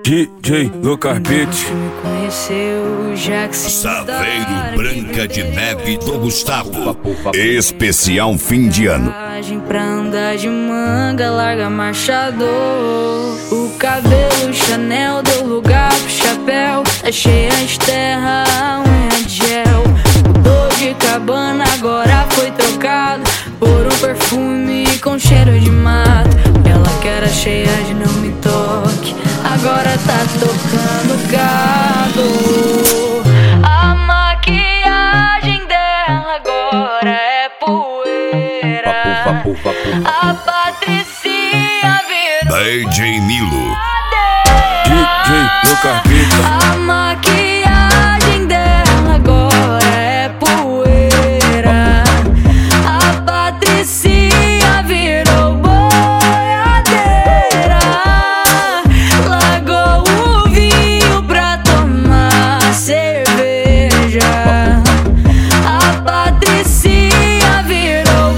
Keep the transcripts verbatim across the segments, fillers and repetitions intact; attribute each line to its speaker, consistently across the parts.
Speaker 1: D J Locarbete.
Speaker 2: Saveiro Branca de Neve do Gustavo. Especial fim de ano.
Speaker 3: Pra andar de manga, larga marchador. O cabelo Chanel deu lugar pro chapéu. Tá cheia de terra, a unha de gel. Mudou de cabana, agora foi trocado por um perfume com cheiro de mato. Ela que era cheia de não me toque, agora tá tocando gado. A maquiagem dela agora é poeira. A Patricinha virou
Speaker 2: D J Nilo.
Speaker 1: D J Locarbete.
Speaker 3: A maquiagem dela agora é poeira. A Patricinha virou boiadeira. Largou o vinho pra tomar cerveja. A Patricinha virou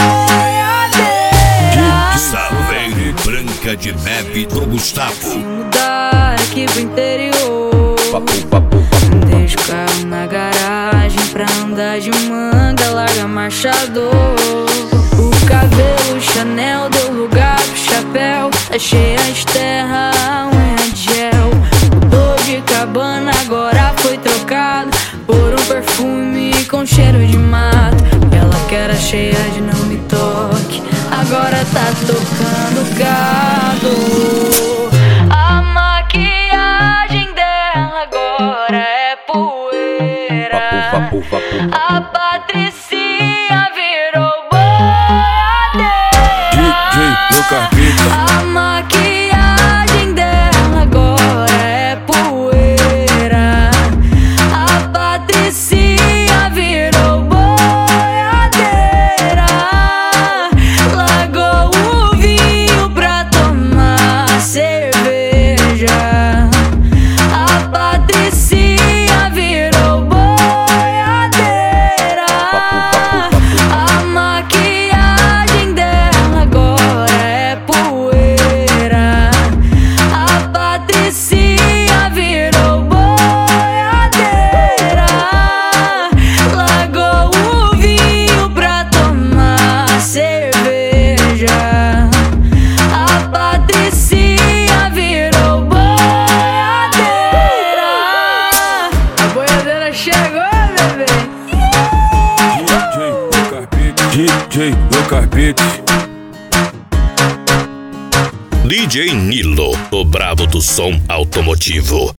Speaker 3: boiadeira.
Speaker 2: Saveiro Branca de Neve do Gustavo.
Speaker 3: Mudar aqui pro interior. Deixa o carro na garagem pra andar de manga, larga marchador. O cabelo Chanel deu lugar pro chapéu. Tá cheia de terra, a unha de gel. Mudou de cabana, agora foi trocado por um perfume com cheiro de mato. Ela que era cheia de não me toque, agora tá tocando gado. A maquiagem dela agora é poeira. A Patricinha virou boiadeira.
Speaker 1: D J Locarbete.
Speaker 3: A maquiagem dela agora é poeira. A Patricinha virou boiadeira. Largou o vinho pra tomar cerveja. A Patricinha virou boiadeira. A maquiagem dela agora é poeira. A Patricinha virou boiadeira. Largou o vinho pra tomar cerveja. A Patricinha virou boiadeira. A boiadeira chegou, bebê.
Speaker 1: D J Locarbete. D J Locarbete.
Speaker 2: D J Nilo, o brabo do som automotivo.